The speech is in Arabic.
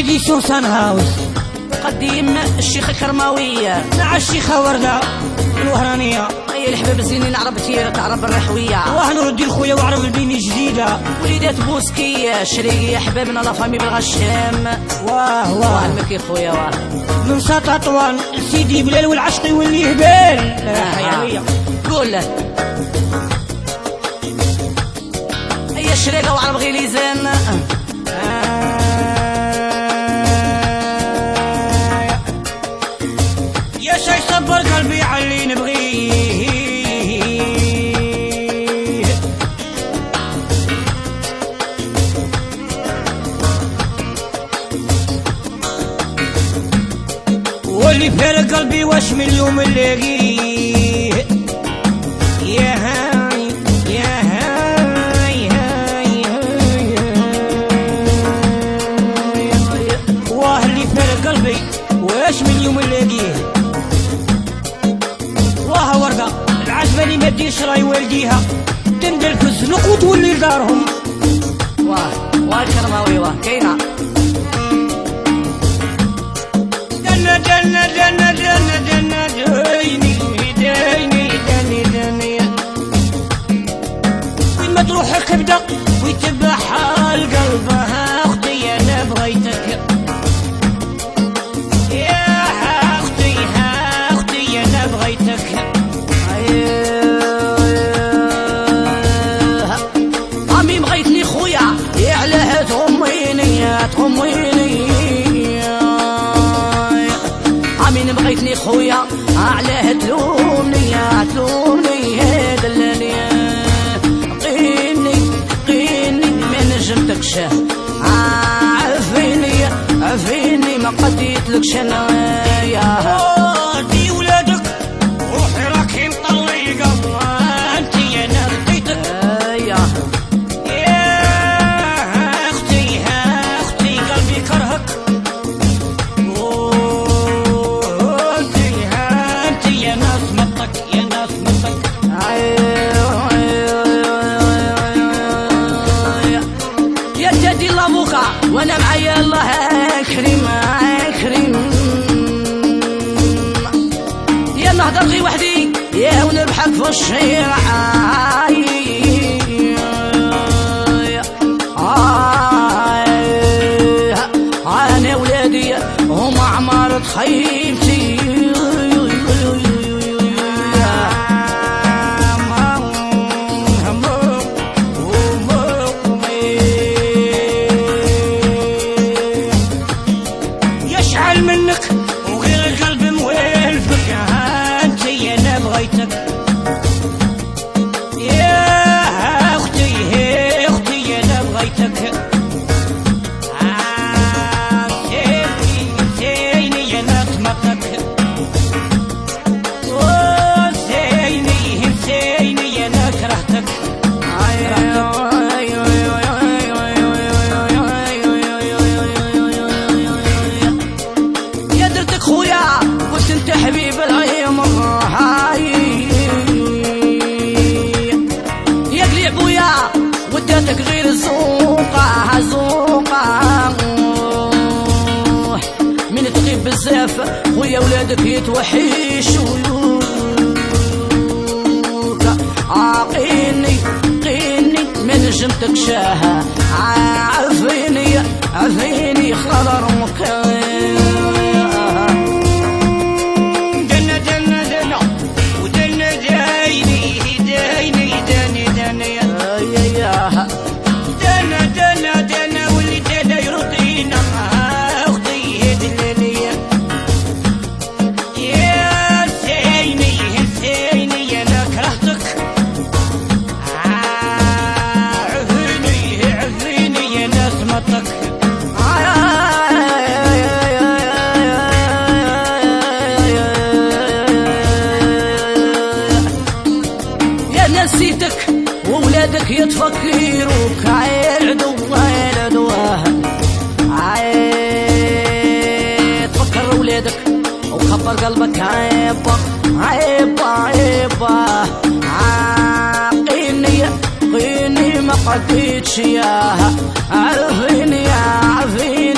إديسيون سان هاوس قديم الشيخ كرماوية مع الشيخة وردة الوهرانية. أي الحباب الزينين عربتي تعرب الرحوية وهنردي الخويا وعرب البيني جديدة وليدات بوسكية شريقية حبابنا لا فامي بالغشام. واه المكي خويا واه من ساط طوان سيدي بلال والعشقي واللي هبال. حيوية قول له أي الشريقة وعرب غليزان يا شي صبر قلبي علي نبغيه واللي فارق قلبي واش من اليوم نلاقيه. يا هاي يا هاي هاي هاي واه اللي فارق قلبي واش من اليوم نلاقيه. واه وردة العجباني ما ديش راي والديها تندل في الزنق وتولي لدارهم. واه كرماوي واه كاينة دنا دنا دنا دنا دنا ديني ديني دني دني وين ما تروح كبدة ويتبعها لقلبها. اختي انا بغيتك يا اختي انا بغيتك. عمي بغيتني خويا يا علاه تغميني عمي بغيتني خويا علاه تلومني دلاني قيني ما نجمتكش عافيني ما قديتلكش انايا. دي ولادك روحي راكي مطلقة انتي انا رديتك. يا اختي قلبي كرهك. انتي يا ناس مطك يا ناس مطك. يا جدي لابوكا وانا معايا الله كريم يا نهضر غي وحدي يا ونربحك في الشيرة. انا ولادي هم عمارة خيبتي. يشعل منك وغير القلب موالفك. انتي انا بغيتك يا اختي انا بغيتك. سيني انا سمطك. سيني انا كرهتك. يا درتك خويا قلت انت حبيب العيم يا قليع بويا وداتك غير الزوقة من تغيب بزاف خويا ولادك يتوحشوا. قيني ما نجمتك شاها. عافيني خضر مكان. دنا دنا دنا ودنا دايني داني دنا واللي دنا يرضينا. اختي دلاني يا سيني انا كرهتك. عفيني انا سمطك. يا نسيتك وولادك يتفكروك عيلدوه تفكر ولادك وخبر قلبك عيبة قيني ما قديتش ياها. عرفيني